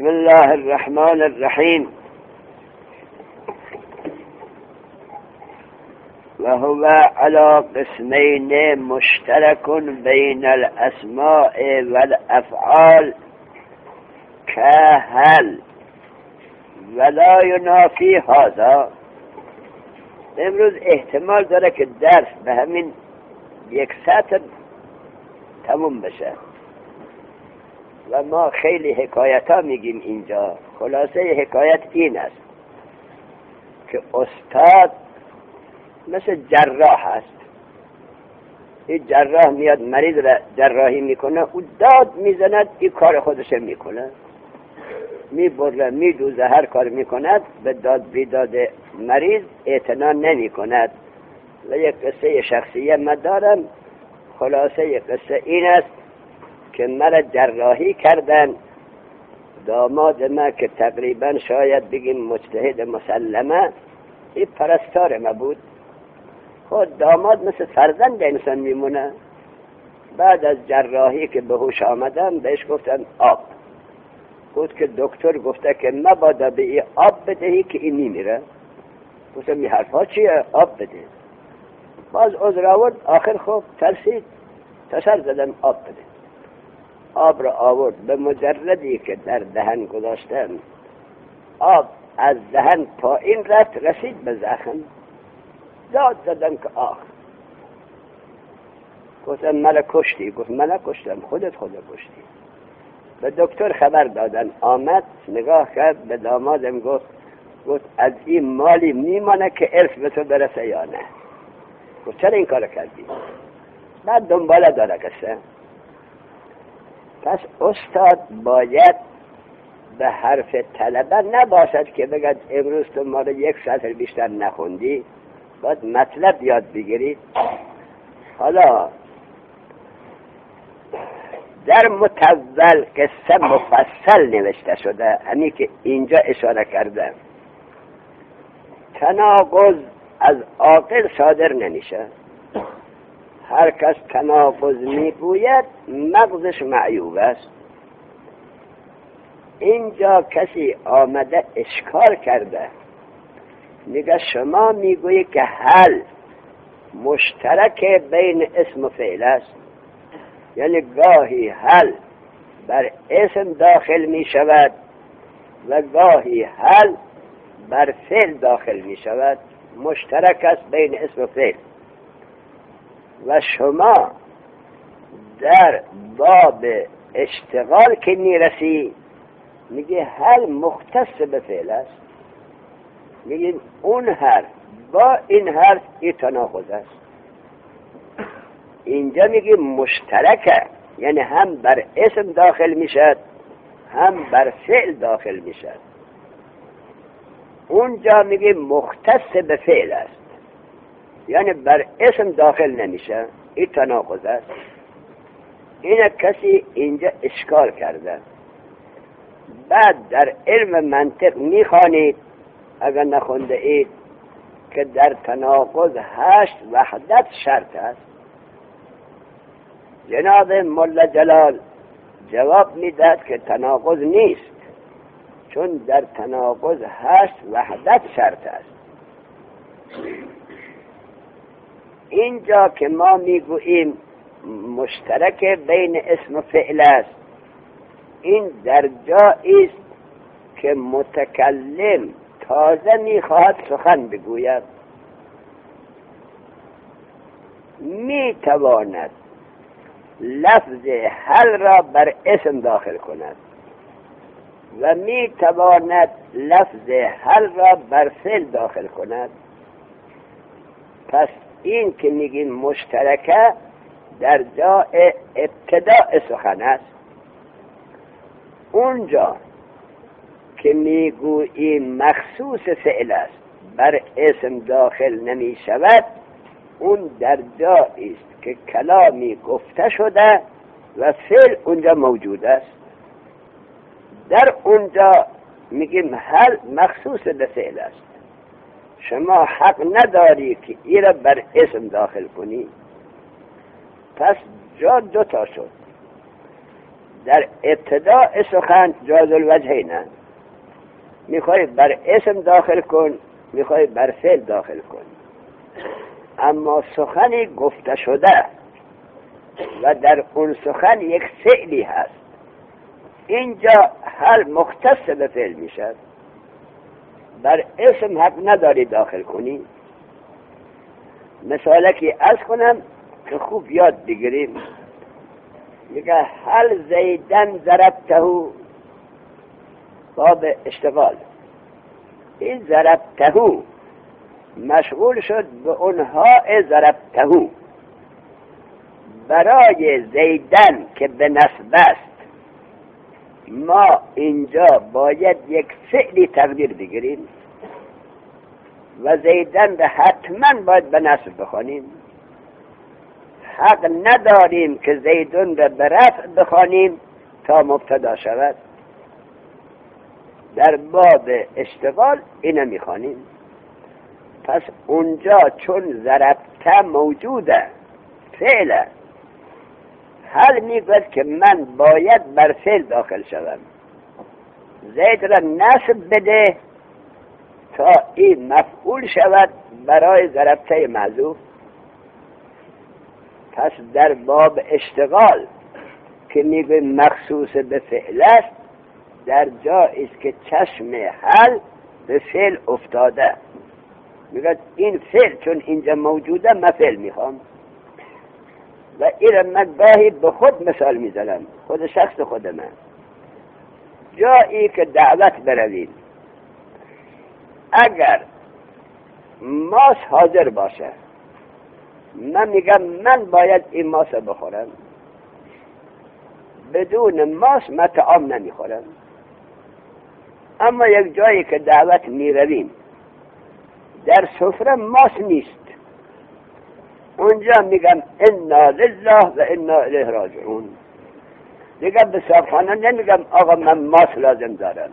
بسم الله الرحمن الرحیم. وهو على قسمين مشترك بين الاسماء والافعال كهل ولا ينافي هذا. امروز احتمال داره که درس به همین یک سطر تموم بشه و ما خیلی حکایت ها میگیم اینجا. خلاصه حکایت این است که استاد مثل جراح است. این جراح میاد مریض را جراحی میکنه، او داد میزند، این کار خودش میکنه، میبره میدوزه، هر کار میکند، به داد بیداد مریض اعتنا نمی کند. و یک قصه شخصیه من دارم. خلاصه قصه این است که مرا جراحی کردن. داماد من که تقریبا شاید بگیم مجتهد مسلمه، این پرستار ما بود. خود داماد مثل فرزند انسان میمونه. بعد از جراحی که به هوش آمدم بهش گفتن آب. گفت که دکتر گفته که مبادا به این آب بدهی که این میمیره. گفتم این حرفا چیه؟ آب بده. باز عذر آورد. آخر خوب ترسید، تسر زدن آب بده. آب را آورد. به مجردی که در دهن گذاشتن، آب از دهن پایین رفت، رسید به زخم. داد زدن که آخ. گفتم من کشتی. گفت من کشتم، خودت کشتی. به دکتر خبر دادن. آمد نگاه کرد، به دامادم گفت از این مالی میمانه که ارث به تو برسه یا نه. گفت چرا این کار کردی؟ بعد دنباله داره قصه. پس استاد باید به حرف طلبه نباشد که بگد امروز تو ما رو یک سطر بیشتر نخوندی، باید مطلب یاد بگیرید. حالا در متول قصه مفصل نوشته شده، همین که اینجا اشاره کردم. تناقض از عاقل صادر نمیشه. هر کس تناقض میگوید مغزش معیوب است. اینجا کسی آمده اشکال کرده، میگه شما میگویی که حل مشترک بین اسم و فعل است، یعنی گاهی حل بر اسم داخل می شود و گاهی حل بر فعل داخل می شود. مشترک است بین اسم و فعل. و شما در باب اشتغال که میرسی میگه حل مختص به فعل است. میگه اون حرف با این حرف این تناقض است. اینجا میگه مشترکه، یعنی هم بر اسم داخل میشد هم بر فعل داخل میشد. اونجا میگه مختص به فعل است، یعنی بر اسم داخل نمیشه. این تناقض است. این کسی اینجا اشکال کرده. بعد در علم منطق میخوانید، اگر نخونده اید، که در تناقض 8 وحدت شرط است. جناب ملا جلال جواب میداد که تناقض نیست، چون در تناقض 8 وحدت شرط است. اینجا که ما میگوییم مشترک بین اسم و فعل است، این در جایی است که متکلم تازه میخواهد سخن بگوید، میتواند لفظ حل را بر اسم داخل کند و میتواند لفظ حل را بر فعل داخل کند. پس این که میگیم مشترکه در جای ابتداء سخن است. اونجا که میگوییم مخصوص فعل است، بر اسم داخل نمی شود، اون در جایی است که کلامی گفته شده و فعل اونجا موجود است. در اونجا میگیم حل مخصوص به فعل است. شما حق نداری که این را بر اسم داخل کنی. پس جا دوتا شد. در ابتداء سخن جواز الوجهین، میخوای بر اسم داخل کن، میخوای بر فعل داخل کن. اما سخنی گفته شده و در اون سخن یک فعلی هست، اینجا هر مختص به فعل میشد، بر اسم حق نداری داخل کنی. مثالکی از کنم که خوب یاد بگیریم. میگه هل زیدن ضربته، باب اشتغال. این ضربته مشغول شد به اونها ضربته، برای زیدن که به نسب است ما اینجا باید یک فعلی تقدیر بگیریم و زیدن به حتما باید به نسب بخوانیم. حق نداریم که زیدون را به رفع بخوانیم تا مبتدا شود. در باب اشتغال اینو میخوانیم. پس اونجا چون ضربته موجوده فعله، حل میگوید که من باید بر فعل داخل شدم، زید را نصب بده تا این مفعول شود برای ضربته محذوف. پس در باب اشتغال که میگه مخصوص به فعل است، در جایی است که چشم حل به فعل افتاده، میگه این فعل چون اینجا موجوده من فعل میخوام. و این من گاهی به خود مثال میزنم، خود شخص خود من. جایی که دعوت بروید، اگر ماس حاضر باشه، من میگم من باید این ماس بخورم، بدون ماس من طعام نمیخورم. اما یک جایی که دعوت میرویم در سفره ماس نیست، اونجا میگم انا لله و انا الیه راجعون. دیگه به صاحبخانه نمیگم آقا من ماس لازم دارم.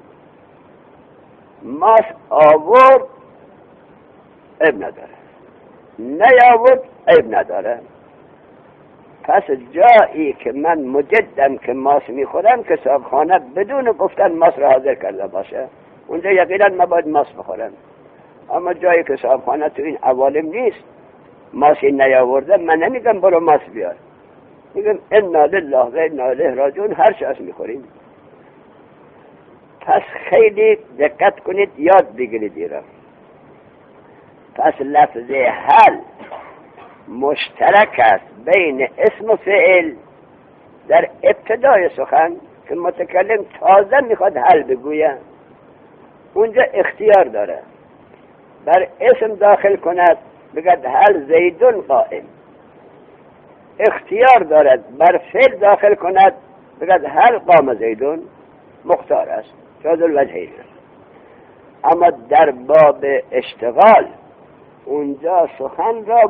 ماس آورد عیب نداره، نیاورد عیب نداره. پس جایی که من مجدم که ماس میخورم که صاحبخانه بدون گفتن ماس را حاضر کرده باشه، اونجا یقینا من باید ماس بخورم. اما جایی که صاحبخانه تو این عوالم نیست، ماسی نیاورده، من نمیگم برو ماس بیار، میگم انا لله و انا الیه راجعون، هر چیز میخوریم. پس خیلی دقت کنید، یاد بگیرید ایران. پس لفظ حل مشترک است بین اسم و فعل در ابتدای سخن که متکلم تازه میخواد حل بگوید، اونجا اختیار داره بر اسم داخل کند، بگد هل زیدون قائم. اختیار دارد بر فعل داخل کند، بگد هل قام زیدون. مختار است، جواز الوجهین. اما در باب اشتغال اونجا سخن را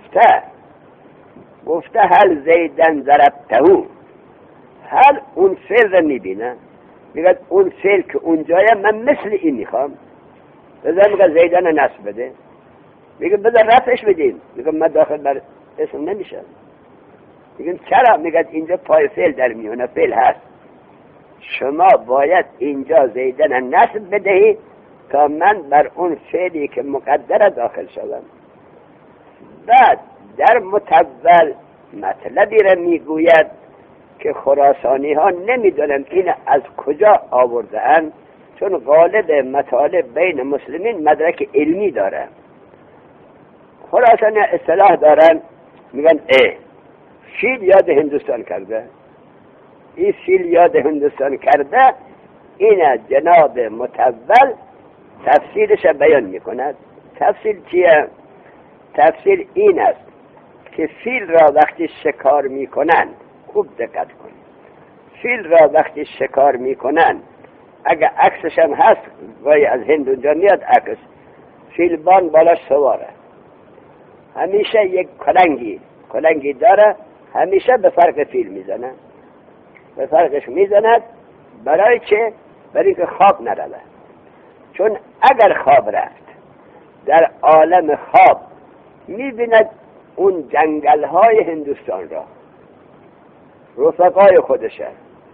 گفته هل زیدن ضربته، هل اون فعل را میبینه، میگه اون فعل که اونجای من مثل این میخوام، بذار میگه زیدن نصب بده، میگه بذار رفعش بدیم، میگه من داخل بر اسم نمیشه. میگه چرا؟ میگه اینجا پای فعل در میونه، فعل هست، شما باید اینجا زیدن نصب بدهید تا من بر اون فعلی که مقدر داخل شدم. بعد در متول مطلبی را میگوید که خراسانی ها نمیدونن این از کجا آورده اند، چون غالب مطالب بین مسلمین مدرک علمی داره. خراسانی اصطلاح دارن، میگن فیل یاد هندوستان کرده. این فیل یاد هندوستان کرده، این جناب متول تفسیرش بیان میکند. تفسیر چیه؟ تفسیر این است که فیل را وقتی شکار میکنند، خوب دقت کنید، فیل را وقتی شکار میکنند، اگه عکسش هم هست، وای از هند اونجا میاد عکس، فیلبان بالاش سواره، همیشه یک کلنگی داره، همیشه به فرق فیل میزنه، به فرقش میزند. برای چه؟ برای اینکه خواب نرود. چون اگر خواب رفت در عالم خواب میبیند اون جنگل های هندوستان را، رفقای خودشه،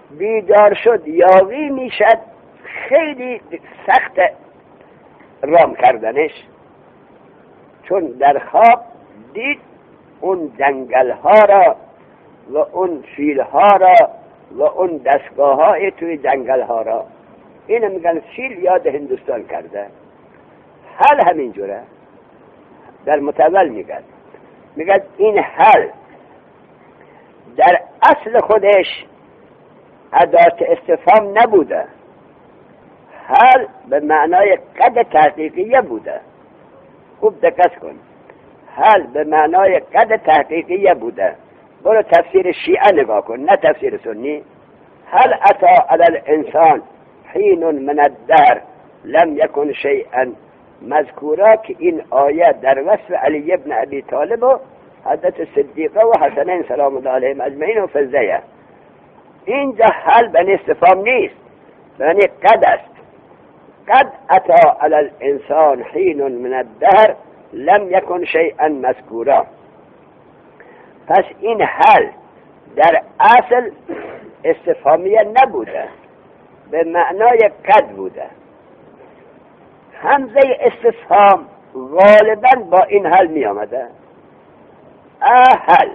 بیدار شد یاغی میشد، خیلی سخت رام کردنش، چون در خواب دید اون جنگل ها را و اون فیل ها را و اون دستگاه های توی جنگل ها را. اینو میگن فیل یاد هندوستان کرده. حل همینجوره در متول میگن این حل در اصل خودش ادات استفهام نبوده، حل به معنای قد تحقیقیه بوده. خوب دقت کن، حل به معنای قد تحقیقیه بوده. برو تفسیر شیعه نگاه کن، نه تفسیر سنی. هل اتی علی الانسان حین من الدهر لم یکن شیئا مذکورا، که این آیه در وصف علی ابن ابی طالب و حضرت صدیقه و حسنین سلام الله علیهم اجمعین و فضیه. اینجا حل به استفهام نیست، یعنی قد است. قد اتی علی الانسان حین من الدهر لم یکن شیئا مذکورا. پس این حل در اصل استفهامیه نبوده، به معنای قد بوده. همزه استفهام غالبا با این حل می آمده. حل،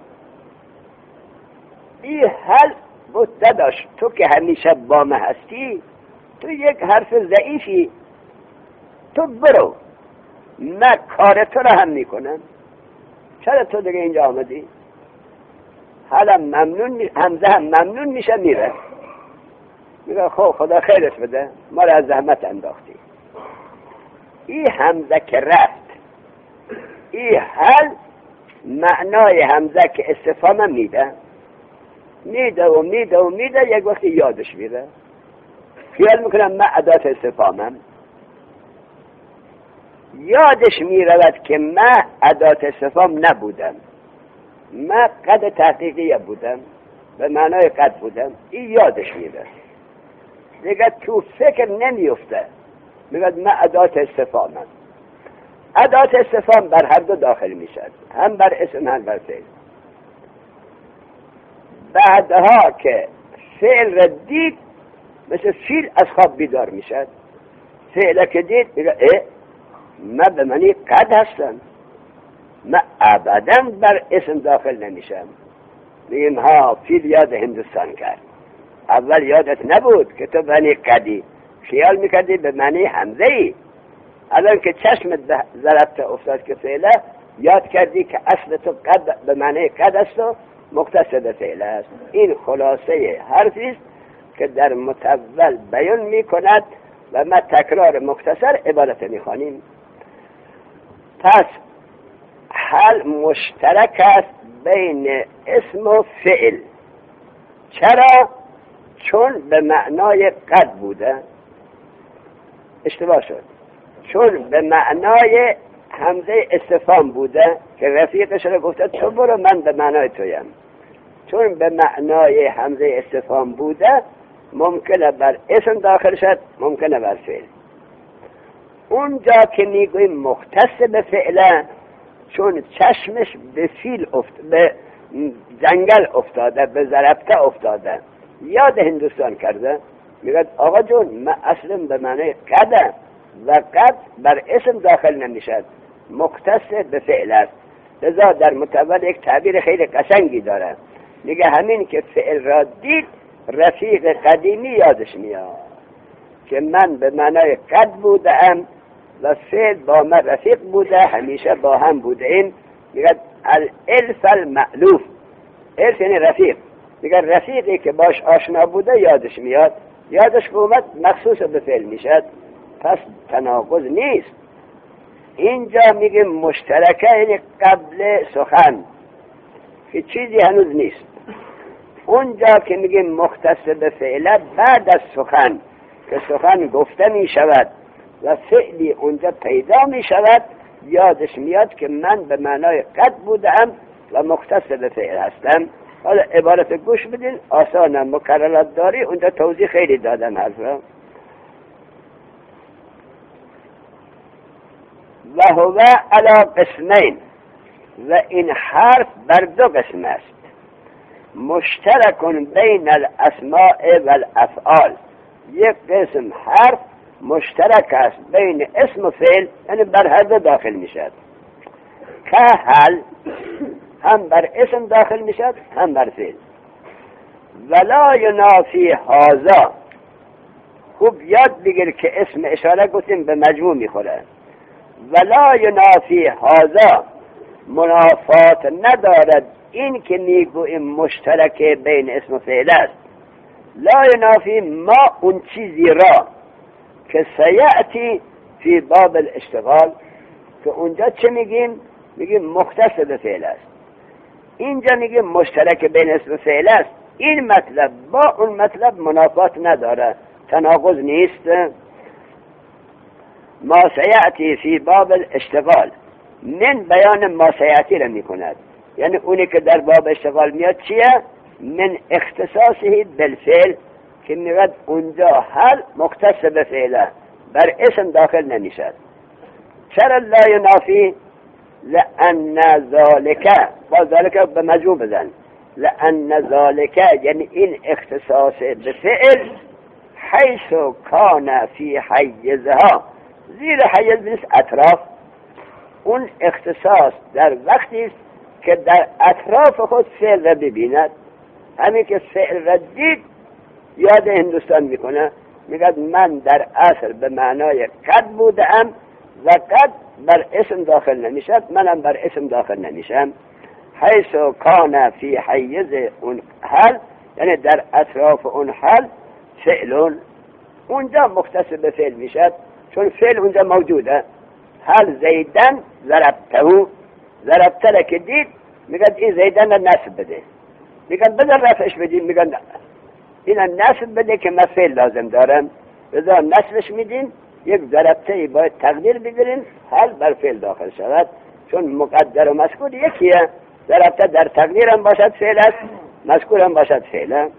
این حل بود داشت. تو که همیشه با من هستی، تو یک حرف ضعیفی، تو برو، من کار تو را هم میکنم. چرا تو دیگه اینجا آمدی؟ حالا ممنون همزه هم ممنون میشه میره، میگه خب خدا خیرت بده، ما را از زحمت انداختی. این همزه که رفت، این حل معنای همزه که استفهام میده و میده، یک وقتی یادش میره. خیال میکنم من ادات استفهامم، یادش میرود که من ادات استفهام نبودم، من قد تحقیقیه بودم، به معنای قد بودم. این یادش میره دیگه، تو فکر نمیفته، میگه من ادات استفهامم. ادات استفهام بر هر دو داخل میشد، هم بر اسم هم بر فعل. بعدها که فعل را دید، مثل فیل از خواب بیدار میشد. فعل که دید میگه من به معنی قد هستم، من ابدا بر اسم داخل نمیشم. میگیم ها فیل یاد هندوستان کرد، اول یادت نبود که تو بنی قدی، خیال میکردی به معنی همزه ای. الان که چشمت ضربت افتاد که فعله، یاد کردی که اصل تو قد به معنی قد است و مقتصد فعل است. این خلاصه حرفی است که در متول بیان میکند و ما تکرار مختصر عبارت میخوانیم. پس حل مشترک است بین اسم و فعل. چرا؟ چون به معنای قد بوده. اشتباه شد، چون به معنای همزه استفهام بوده که رفیقش رو گفته تو برو من به معنای تویم. چون به معنای همزه استفهام بوده، ممکنه بر اسم داخل شد، ممکنه بر فعل. اونجا که میگویم مختص به فعله، چون چشمش به به جنگل افتاده، به ضربته افتاده، یاد هندوستان کرده، میگه آقا جون من اصلا به معنی قده و قد بر اسم داخل نمیشد، مختص به فعل است. لذا در متول یک تعبیر خیلی قشنگی داره، میگه همین که فعل را دید رفیق قدیمی یادش میاد که من به معنای قد بودم و فعل با من رفیق بوده، همیشه با هم بوده. این میگه الالف المألوف، الف یعنی رفیق. میگه رفیقی که باش آشنا بوده یادش میاد، یادش اومد مخصوص به فعل میشد، پس تناقض نیست. اینجا میگه مشترکه یعنی قبل سخن که چیزی هنوز نیست. اونجا که میگه مختص به فعله بعد از سخن که سخن گفته میشود و فعلی اونجا پیدا میشود، یادش میاد که من به معنای قد بودم و مختص به فعل هستم. حالا عبارت گوش بدین، آسانم، مکررات داری، اونجا توضیح خیلی دادم حرف را. و هو علی قسمین، و این حرف بر دو قسم است. مشترک بین الاسماء و الافعال، یک قسم حرف مشترک است بین اسم و فعل، یعنی بر هر دو داخل میشد. که هل هم بر اسم داخل میشد هم بر فعل. ولا ینافی هذا، خوب یاد بگیر که اسم اشاره گفتیم به مجموع میخوره. ولا ینافی هذا منافات ندارد این که میگوییم مشترک بین اسم و فعل است. لا ینافی ما اون چیزی را که سیأتی فی باب الاشتغال، که اونجا چه میگیم؟ میگیم مختص به فعل است، اینجا میگیم مشترک بین اسم و فعل است. این مطلب با اون مطلب منافات نداره، تناقض نیست. ما سیأتی فی باب الاشتغال من بیان ما سیأتی را میکند، یعنی اونی که در باب اشتغال میاد چیه؟ من اختصاصه بالفعل، که میگد اونجا هل مختص به فعله، بر اسم داخل نمیشد. چرا لا ینافی؟ لأن ذالک، با ذالک به مجموع بزن، لأن ذالک یعنی این اختصاص به فعل حیث کان فی حیزها، زیر حیز نیست اطراف، اون اختصاص در وقتی است که در اطراف خود فعل را ببیند. همین که فعل را دید یاد هندوستان میکنه، میگه من در اصل به معنای قد بودم و قد بر اسم داخل نمیشد، منم بر اسم داخل نمیشم. حیث کان فی حیز اون حل، یعنی در اطراف اون حل فعلون، اونجا مختص به فعل میشد چون فعل اونجا موجوده. هل زیدن ضربته، ضربته را که دید میگن این زیدن را نصب بده، میگن بذار رفعش بدیم، میگن این نصب بده که من فعل لازم دارم، بذار نصبش میدین، یک ضربته باید تقدیر بگیرین هل بر فعل داخل شود، چون مقدر و مذکور یکیه. ضربته در تقدیر هم باشد فعل است، مذکور هم باشد فعل.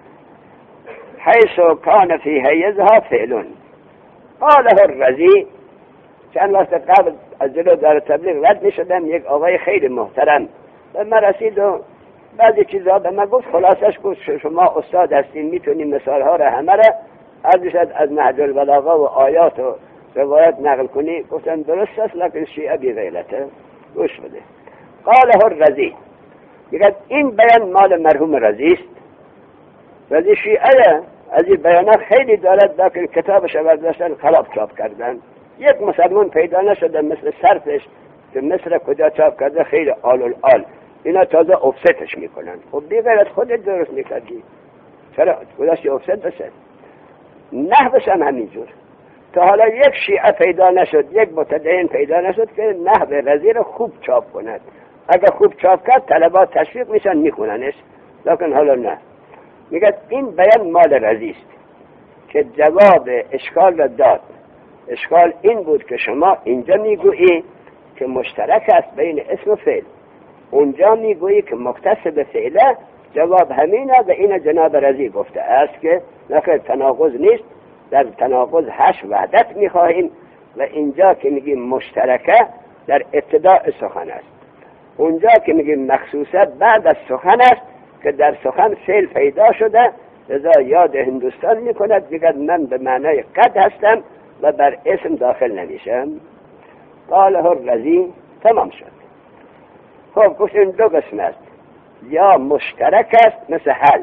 حیث کان فی حیزها فعلون. قاله الرزی، چند وقت قبل از جلو دار تبلیغ رد می شدم، یک آقای خیلی محترم به من رسید و بعضی چیزها به من گفت، خلاصش گفت شما استاد هستین میتونین مثالها را همه را ارزشد از نهج البلاغه و آیات و روایت نقل کنی. گفتن درست است لکن شیعه بی غیرته، گوش بده. قاله الرزی، میگه این بیان مال مرحوم رزی است. رزی شیعه، از این بیانات خیلی دارد، لکن کتابش برداشتن خراب چاپ کردن. یک مسلمان پیدا نشده مثل صرفش که مصر کجا چاپ کرده خیلی آل الآل، اینا تازه افستش میکنن. خب بی غیرت خودت درست میکردی، چرا کجاشی افست بشه؟ نحوش هم همینجور. تا حالا یک شیعه پیدا نشد، یک متدین پیدا نشد که نحو رزی رو خوب چاپ کند. اگر خوب چاپ کرد طلبات تشویق میشن میخوننش، لکن حالا نه. میگه این بیان مال رزی است که جواب اشکال را داد. اشکال این بود که شما اینجا میگویی که مشترک است بین اسم و فعل، اونجا میگویی که مختص به فعله. جواب همینه و این جناب رزی گفته است که نخیر تناقض نیست، در تناقض هش وحدت میخواهیم و اینجا که میگیم مشترکه در ابتداء سخن است، اونجا که میگیم مخصوصه بعد از سخن است که در سخن فعل پیدا شده. لذا یاد هندوستان میکند، میگه من به معنای قد هستم و بر اسم داخل نمیشم. قاله الرزی، تمام شد. خب گفتیم دو قسم است، یا مشترک است مثل حل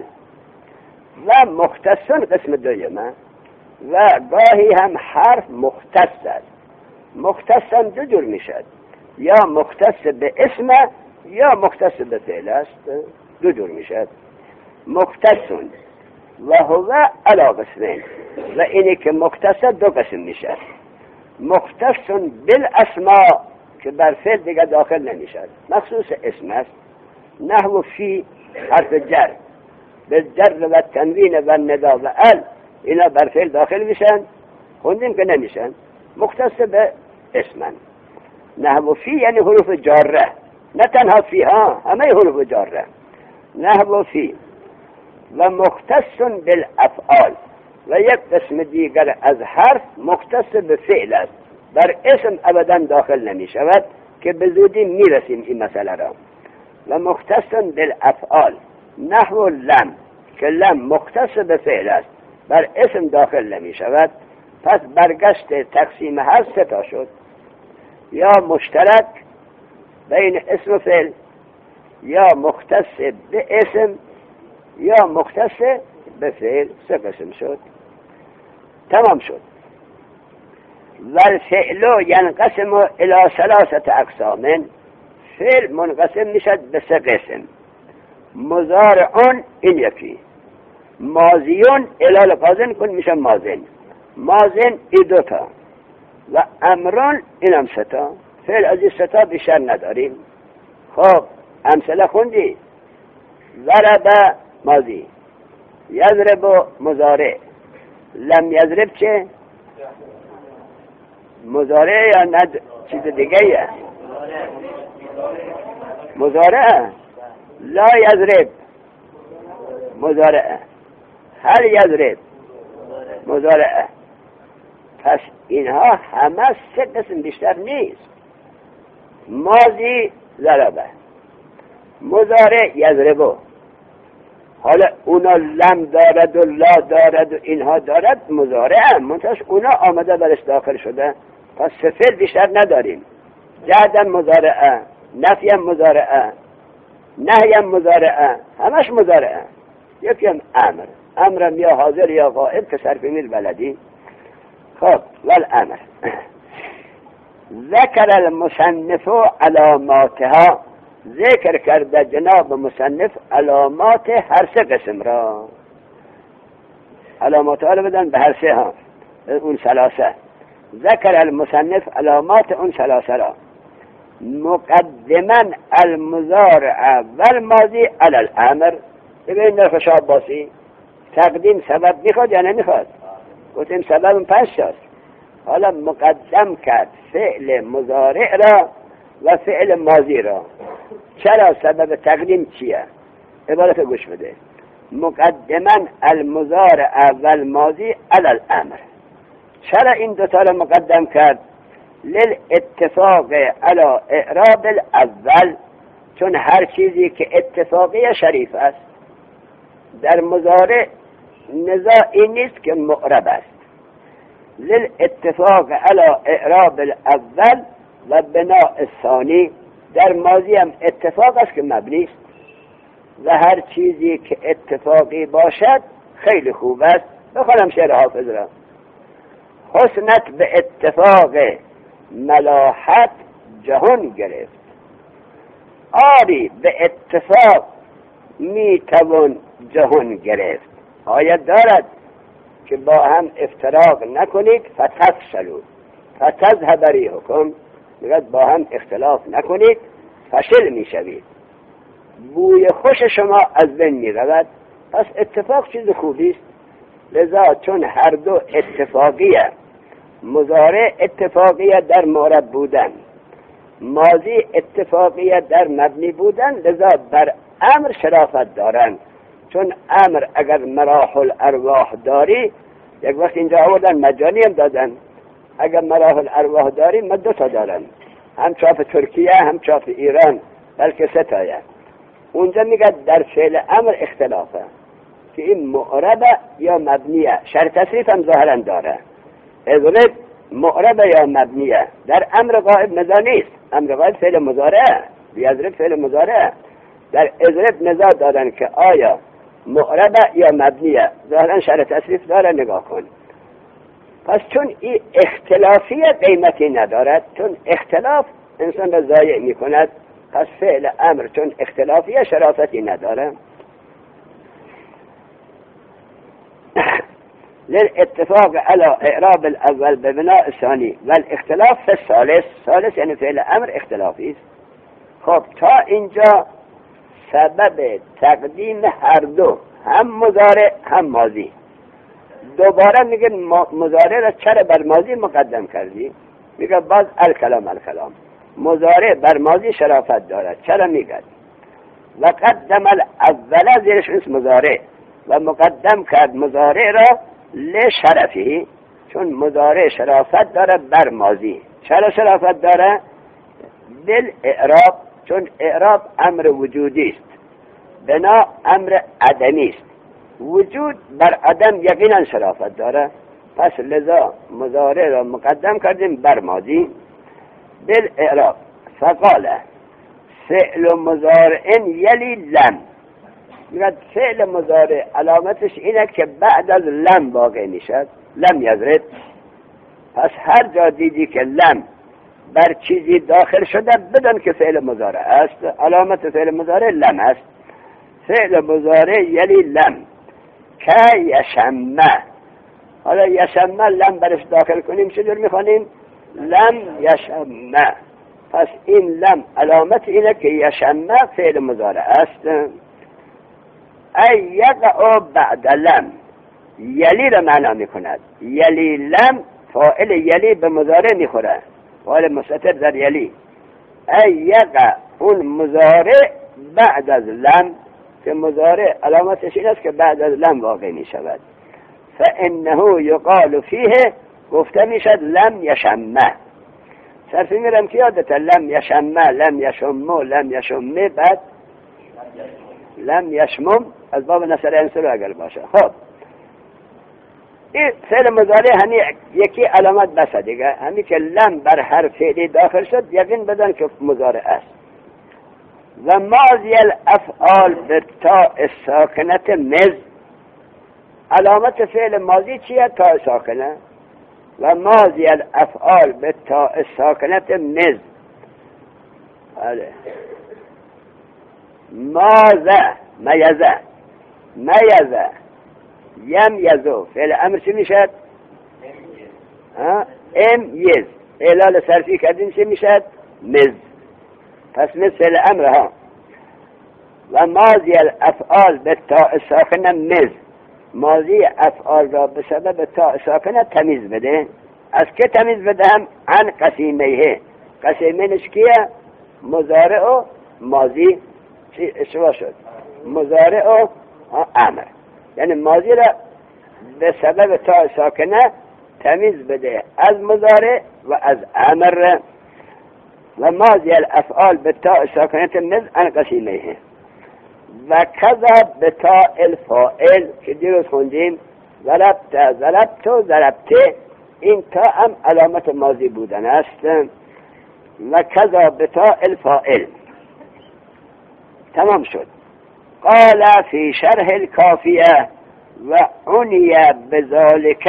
و مختصن قسم دویمه، و گاهی هم حرف مختص است. مختصن دو جور میشد، یا مختص به اسم یا مختص به فعل است، دو جور میشد. مختصن و هو علا قسمین، و اینی که مختص دو قسم میشد. مختصن بالاسماء که بر فعل دیگه داخل نمیشد، مخصوص اسم است. نحو فی حرف جر، بالجر و تنوین و ندا و ال، اینا بر فعل داخل میشن، خوندیم که نمیشن، مختص به اسمن. نحو فی یعنی حروف جاره، نه تنها فی ها، همه حروف جاره. نحو فی و مختص بالافعال، و یک قسم دیگر از حرف مختص به فعل است، بر اسم ابدا داخل نمی شود که به زودی می رسیم این مسئله را. و مختص بالافعال، نحو لم که لم مختص به فعل است، بر اسم داخل نمی شود، پس برگشت تقسیم هر سه تا شد، یا مشترک بین اسم و فعل، یا مختص به اسم، یا مختص به فعل. سه قسم شد، تمام شد. والفعل ینقسم الى ثلاثه اقسام، فعل منقسم میشد به سه قسم. مضارعون این یکی، ماضیون الال قاضن کن میشه ماضن، ماضن ای دوتا، و امرون این هم سه تا. فعل از این سه تا بیشتر نداریم. خب امثله خوندی؟ ضرب ماضی، یضرب مضارع، لم یضرب چه؟ مضارع یا ند چیز دیگه یه؟ مضارع. لا یضرب مضارع، هل یضرب مضارع. پس اینها همه سه قسم بیشتر نیست. ماضی ضربه، مضارع یضربه. حالا اونا لم دارد و لا دارد و اینها دارد، مضارع منتش اونا آمده برش داخل شده، پس فعل بیشتر نداریم. جهدم مضارعه، نفیم مضارعه، نهیم مضارعه، همش مضارعه. یکی هم امرم یا حاضر یا غائب که صرف میل بلدی. خب والامر ذکر المصنف علاماتها، ذکر کرده جناب مصنف علامات هر سه قسم را. علامات ها رو بدن به هر سه ها، اون ثلاثه. ذکر المصنف علامات اون ثلاثه را، مقدما المضارع والماضی علی الامر. ببین نرخ عباسی تقدیم سبب میخواد یا نمیخواد؟ گفتیم سبب 5 تاست. حالا مقدم کرد فعل مضارع را و فعل ماضی را. چرا؟ سبب تقدیم چیه؟ عبارت گوش بده. مقدما المضارع والماضی علی الامر. چرا این دوتا را مقدم کرد؟ للاتفاق علی اعراب الاول، چون هر چیزی که اتفاقی شریف است. در مضارع نزاعی نیست که معرب است. للاتفاق علی اعراب الاول و بناء الثانی. در ماضی هم اتفاق است که مبنی است، و هر چیزی که اتفاقی باشد خیلی خوب است. بخونم شعر حافظ را. حسنت به اتفاق ملاحت جهان گرفت، آری به اتفاق میتوان جهان گرفت. آیت دارد که با هم افتراق نکنید، فتفشلوا فتذهب ریحکم. میگه با هم اختلاف نکنید، فشل میشوید، بوی خوش شما از بین میرود. پس اتفاق چیز خوبی است. لذا چون هر دو اتفاقیه، مضارع اتفاقیه در معرب بودن، ماضی اتفاقیه در مبنی بودن، لذا بر امر شرافت دارن. چون امر اگر مراح الارواح داری، یک وقت اینجا آوردن مجانی هم دادن، اگر مراح الارواح داری ما 2 تا دارن، هم چاپ ترکیه هم چاپ ایران، بلکه 3 تایه. اونجا میگه در فعل امر اختلافه که این معربه یا مبنیه. شرط تصریف هم ظاهرا داره، اضرب معربه یا مبنیه. در امر غائب نزاع نیست، امر غائب فعل مضارعه، یضرب فعل مضارعه. در اضرب نزاع دارن که آیا معربه یا مبنیه، ظاهرا شرط تصریف داره، نگاه کن. پس چون این اختلافی قیمتی ندارد، چون اختلاف انسان را ضایع می کند، پس فعل امر چون اختلافی شرافتی نداره. للاتفاق على اعراب الاول ببناء الثاني والاختلاف في الثالث. ثالث یعنی فعل امر اختلافی است. خب تا اینجا سبب تقدیم هر دو، هم مضارع هم ماضی. دوباره میگه مضارع را چرا بر ماضی مقدم کردی؟ میگه باز الکلام مضارع بر ماضی شرافت دارد. چرا میگه؟ و قدم الاول زیرش اسم مضارع، و مقدم کرد مضارع را لشرفی، چون مضارع شرافت داره بر ماضی. چرا شرافت داره؟ بالاعراب، چون اعراب امر وجودی است. بنا امر عدمی است. وجود بر عدم یقینا شرافت داره، پس لذا مضارع را مقدم کردیم بر ماضی. بالاعراب فقال فعل مضارع یلی لم. میگه فعل مضارع علامتش اینه که بعد از لم واقع میشد. لم یضرب. پس هر جا دیدی که لم بر چیزی داخل شده بدون که فعل مضارع است. علامت فعل مضارع لم است. فعل مضارع یلی لم که یشمه. حالا یشمه لم برش داخل کنیم چجور میخوانیم؟ لم یشمه. پس این لم علامت اینه که یشمه فعل مضارع است. ای یقع بعد لم، یلی را معنا میکند. یلی لم فاعل یلی به مضارع میخوره، فاعل مستتر در یلی. ای یقع اون مضارع بعد از لم، که مضارع علامتش این است که بعد از لم واقع میشود. فانه یقال فیه، گفته میشد لم یشمه. صرفی میرم که یادت لم یشمه، لم یشمه، لم یشمه، بعد لم یشمم از باب نصر انصر اگر باشه. خب این فعل مضارع همین یکی علامت بسه دیگه، همین که لم بر هر فعلی داخل شد یقین بدن که مضارع است. و ماضی الافعال به تاء ساکنت مز، علامت فعل ماضی چیه؟ تاء ساکنه. و ماضی الافعال به تاء ساکنت مز. بله. ماذا میزه، میزه یمیزو فعل امر چی میشد؟ امیز. اعلال صرفی کردیم چی میشد؟ مز. پس مز فعل امر ها. و ماضی الافعال به تاء ساکنه مز، ماضی افعال را به سبب تاء ساکنه تمیز بده. از که تمیز بدهم؟ عن قسیمه. قسیمینش کیه؟ مضارع و ماضی. اشتباه شد، مضارع و امر. یعنی ماضی را به سبب تاء ساکنه تمیز بده از مضارع و از امر. و ماضی الافعال به تاء ساکنه تمیز عن قسیمه. و کذا به تاء الفاعل که دیروز خوندیم، ضربت، ضربت و ضربته، این تا هم علامت ماضی بودن است. و کذا به تاء الفاعل. تمام شد. قال فی شرح الکافیه و عنی بذالک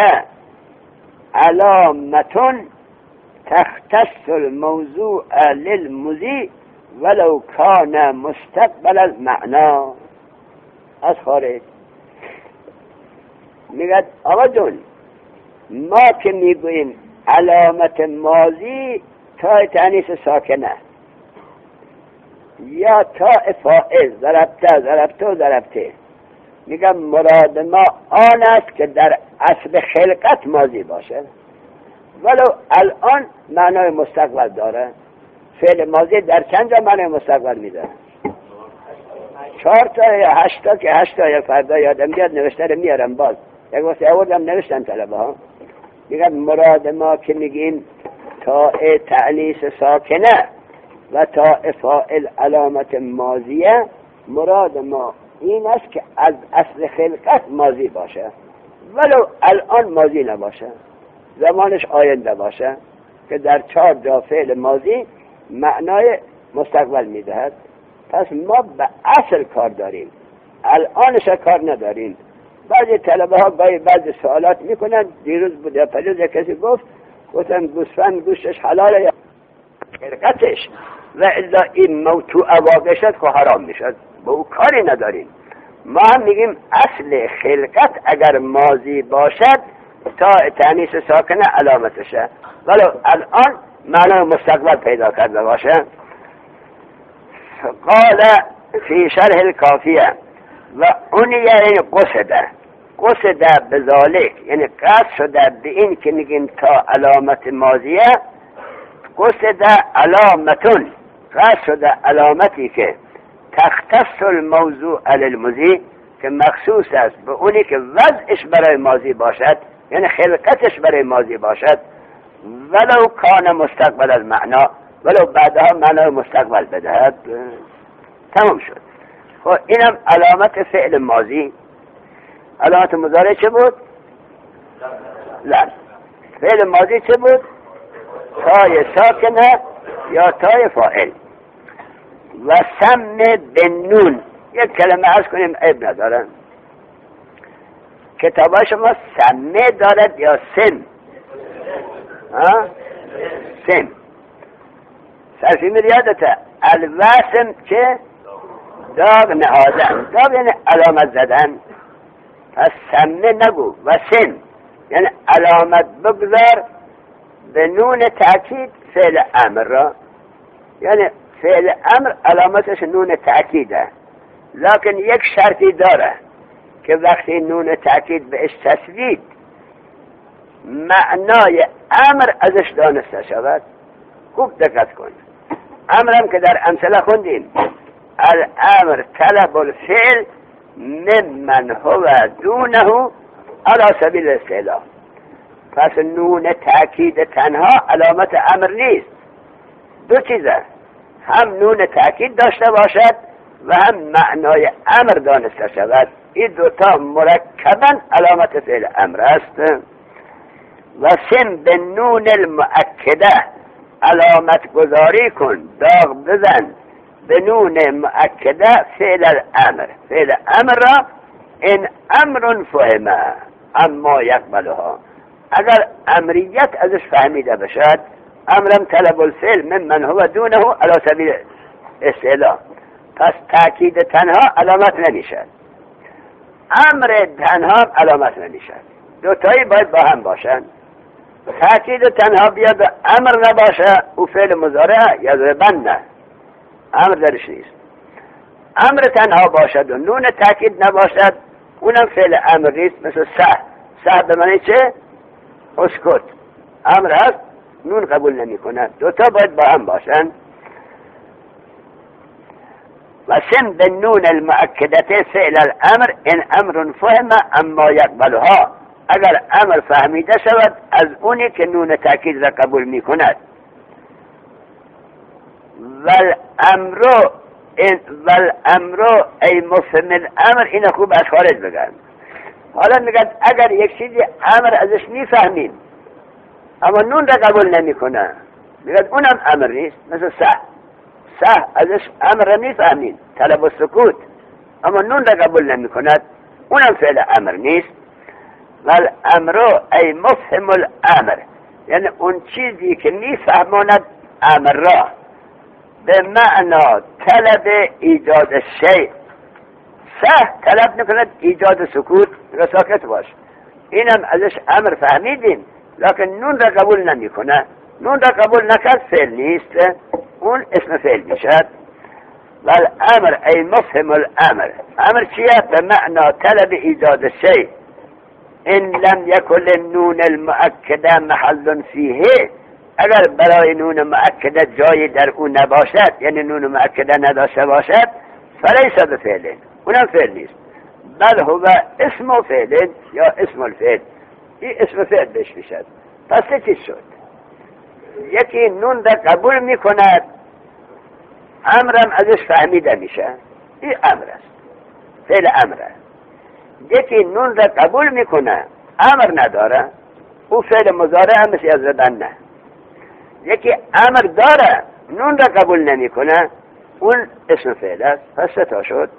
علامتون تختص الموضوع للمضی ولو کان مستقبل المعنا. از خارج میگه آقا جون، ما که میگوییم علامت ماضی تا تانیث ساکنه یا تا فاعل، ضربته، ضربته و ضربته، میگم مراد ما آن است که در اصل خلقت ماضی باشه ولو الان معنای مستقبل داره. فعل ماضی در چند جا معنای مستقبل میده؟ 4 تا یا 8 تا، که 8 تا یا فردا یادم بیاد نوشته رو میارم. باز یک وقتی آوردم نوشتن طلبه ها. میگم مراد ما که میگیم تا تأنیث ساکنه و تا فاعل علامت ماضیه، مراد ما این است که از اصل خلقت ماضی باشه ولو الان ماضی نباشه، زمانش آینده باشه، که در 4 جا فعل ماضی معنای مستقبل میدهد. پس ما به اصل کار داریم، الانش کار نداریم. بعضی طلبه ها بعضی سوالات میکنن. دیروز بود یا پریز کسی گفتن گوسفند گوشتش حلاله یا خلقتش، و الا این موضوع واقع شد که حرام میشد، به او کاری نداریم. ما هم میگیم اصل خلقت اگر ماضی باشد تا تانیث ساکنه علامتشه ولو الان معنای مستقبل پیدا کرده باشه. قال فی شرح الکافیه و اون یعنی قصده بذالک، یعنی قصد شده به این که میگیم تا علامت ماضیه، قصده علامتون، قصد شده علامتی که تختص الموضوع للمضی، که مخصوص است به اونی که وضعش برای ماضی باشد، یعنی خلقتش برای ماضی باشد، ولو کان مستقبل المعنا، ولو بعدها معنای مستقبل بدهد. تمام شد. خب اینم علامت فعل ماضی. علامت مضارع چه بود؟ لم. فعل ماضی چه بود؟ تای ساکنه یا تای فاعل. و سم بنون، یک کلمه عرض کنیم عیب ندارن، کتابه شما سمه دارد یا سم؟ سم. صرفی یادته الوسم چه؟ داغ نهادن. داغ یعنی علامت زدن. پس سمه نگو. و سم یعنی علامت بگذار به نون تأکید فعل امر را. یعنی فعل امر علامتش نون تأکیده، لکن یک شرطی داره که وقتی نون تأکید بهش تشدید معنای امر ازش دانسته شود. خوب دقت کن. امرم که در امثله خوندیم الامر طلب الفعل ممن هو دونه على سبیل الاستعلاء. پس نون تأکید تنها علامت امر نیست. دو چیزه، هم نون تأکید داشته باشد و هم معنای امر دانسته شود. این دوتا مرکبا علامت فعل امر است. و سم به نون المؤکده، علامت گذاری کن، داغ بزن به نون مؤکده فعل الامر. فعل امر را این امر فهمه اما یقبلها، اگر امریت ازش فهمیده بشد، امرم طلب الفعل ممن هو دونه علی سبیل استعلاء، پس تأکید تنها علامت نمیشد، امر تنها علامت نمیشد. دوتایی باید با هم باشن. تأکید تنها بیاد امر نباشه او فعل مضارع یضربن، امر درش نیست. امر تنها باشد و نون تأکید نباشد اونم فعل امر نیست. مثل سه به معنی چه؟ اسکت. امر هست نون قبول نمی کند. دوتا باید با هم باشن. و سم به نون المؤکدته فعل الامر ان امر فهم اما یقبلها، اگر امر فهمیده شود از اونی که نون تأکید را قبول می کند. والامر ای مفهم الامر، این خوب از خارج بگن. حالا میگن اگر یک چیزی امر ازش میفهمیم اما نون را قبول نمی کنه، میگن اونم امر نیست. مثل سه ازش امر را میفهمیم، طلب السکوت، اما نون را قبول نمی کند، اونم فعل امر نیست. والامر ای مفهم الامر، یعنی اون چیزی که میفهماند امر را، به معنا طلب ایجاد شیء. طلب نکند ایجاد سکوت، ساکت باش، اینم ازش امر فهمیدیم لکن نون را قبول نمی کنه. نون را قبول نکرد فعل نیست، اون اسم فعل میشد. والامر ای مفهم الامر، امر چیه؟ به معنا طلب ایجاد شیء. ان لم یکن نون المؤکده محل فیه، اگر برای نون مؤکده جایی در اون نباشد، یعنی نون مؤکده نداشته باشد، فلیس بفعل، اونم فعل نیست، بل هو اسم فعل یا اسم الفعل. این اسم فعل بهش میشد. پس چی شد؟ یکی نون را قبول میکند، امرم ازش فهمیده میشه، این امر است، فعل امر است. یکی نون را قبول میکنه امر نداره، او فعل مضارع هم مثل از ردن. یکی امر داره نون را قبول نمیکنه، اون اسم فعل است. پس تا شد.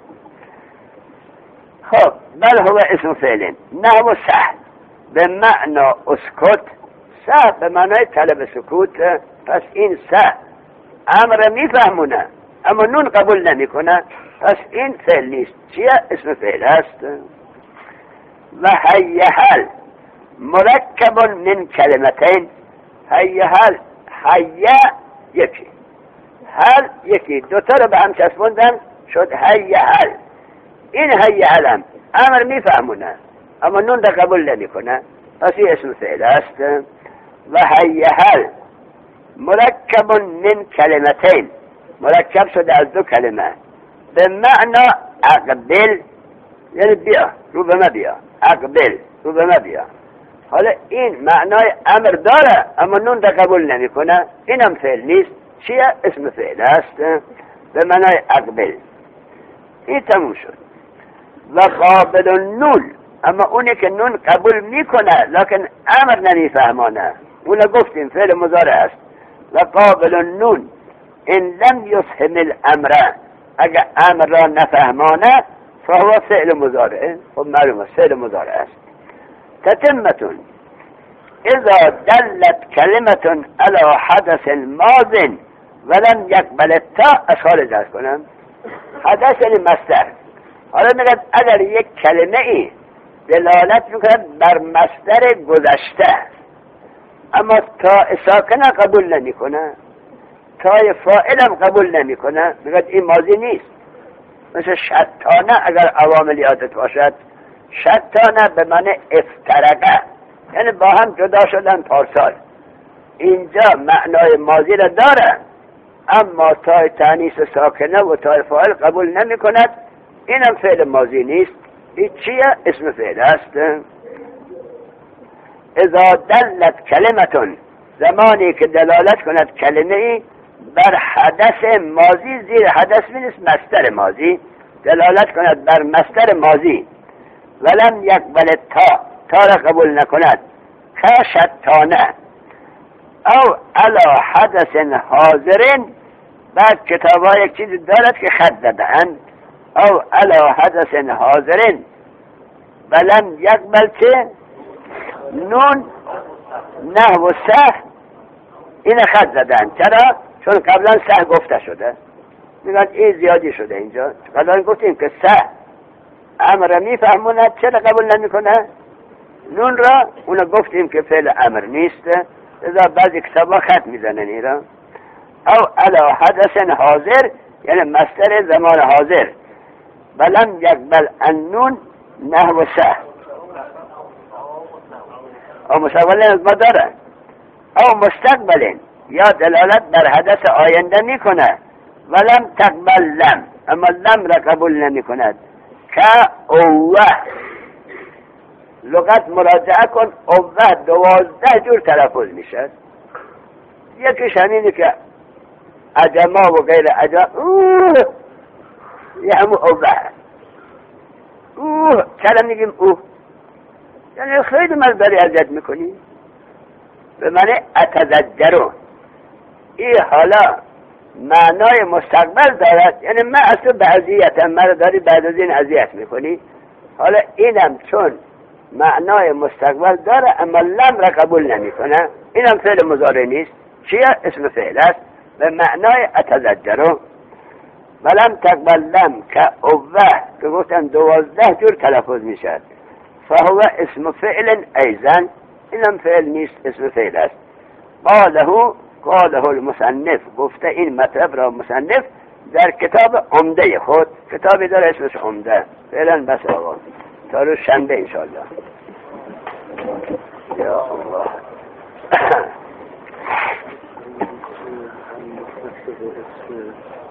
خب بل هو اسم فعل نحو سه به معنا اسکت، سه به معنای طلب سکوت. پس این سه امر میفهمونه اما نون قبول نمیکنه، پس این فعل نیست. چیه؟ اسم فعل است. و هیهل مرکب من کلمتین، هیهل، هیه یکی، هل یکی، دوتا رو به هم چسبوندن شد هیهل. این هیهل هم امر میفهمونه اما نون را قبول نمیکنه، پس این اسم فعل است. و هیهل مرکب من کلمتین، مرکب شده از دو کلمه، به معنا اقبل یعنی بیا، رو به ما بیا، اقبل، رو به ما بیا. حالا این معنای امر داره اما نون را قبول نمیکنه، اینم فعل نیست. چیه؟ اسم فعل است به معنای اقبل. این تموم شد. و قابل النون، اما اونی که نون قبول میکنه لکن امر نمیفهمانه، اون گفتیم فعل مضارع است. و قابل النون ان لم یفهم الامر، اگر امر را نفهمانه فهو فعل مضارع. خب معلومه فعل مضارع است. تتمتون اذا دلت کلمة على حدث ماض ولم يقبل التا. اشغال درس کنم. حدث یعنی مصدر. حالا میگه اگر یک کلمه ای دلالت میکنه بر مصدر گذشته اما تا ساکنه قبول نمیکنه، تای فاعلم قبول نمیکنه، میگه این ماضی نیست. مثل شتانه اگر عوامل یادت باشد، شتانه به معنی افترقه، یعنی با هم جدا شدن پارسال. اینجا معنای ماضی را داره اما تای تانیث ساکنه و تای فاعل قبول نمی کند. اینم فعل ماضی نیست. این چیه؟ اسم فعل است. اذا دلت کلمتون، زمانی که دلالت کند کلمه ای بر حدث ماضی، زیر حدث نیست مصدر ماضی، دلالت کند بر مصدر ماضی ولم یقبل تا را قبول نکند که شتانه او علی حدث حاضرین. بعد کتاب ها یک چیزی دارد که خط دادند، او علی حدث حاضرین ولم یقبل چه؟ نون نحو سه. این خط زدن. چرا؟ چون قبلا سه گفته شده. میگن این زیادی شده اینجا. قبلا گفتیم که سه امر میفهموند، چرا قبول نمیکنه نون را؟ اونو گفتیم که فعل امر نیست، لذا بعضی کتابا خط میزنن این را. او علی حدث حاضر یعنی مصدر زمان حاضر ولم یقبل النون نحو سه. او مستقبل از ما داره. او مستقبل یا دلالت بر حدث آینده میکنه ولم تقبل لم، اما لم را قبول نمی کند. که اوه، لغت مراجعه کن. اوه 12 جور تلفظ میشد. یکیش همینه که عجما و غیر عجم یه همون اوه. چرا میگیم اوه؟ یعنی خیلی مقداری اذیت میکنی. به معنی اتذکرون. این حالا معنای مستقبل دارد، یعنی من اصلا به اذیتم، من داری بعد از این اذیت میکنی. حالا اینم چون معنای مستقبل داره اما لم را قبول نمیکنه، اینم فعل مضارع نیست. چیه؟ اسم فعل است به معنای اتذکرون. ولم تقبل لم که اوه که گفتن 12 جور تلفظ میشد. فهو اسم فعل ایضا، اینم فعل نیست، اسم فعل است. قاله المصنف، گفته این مطلب را مصنف در کتاب عمده خود. کتابی داره اسمش عمده. فعلا بس آقا تا روز شنبه انشاءالله. یا الله.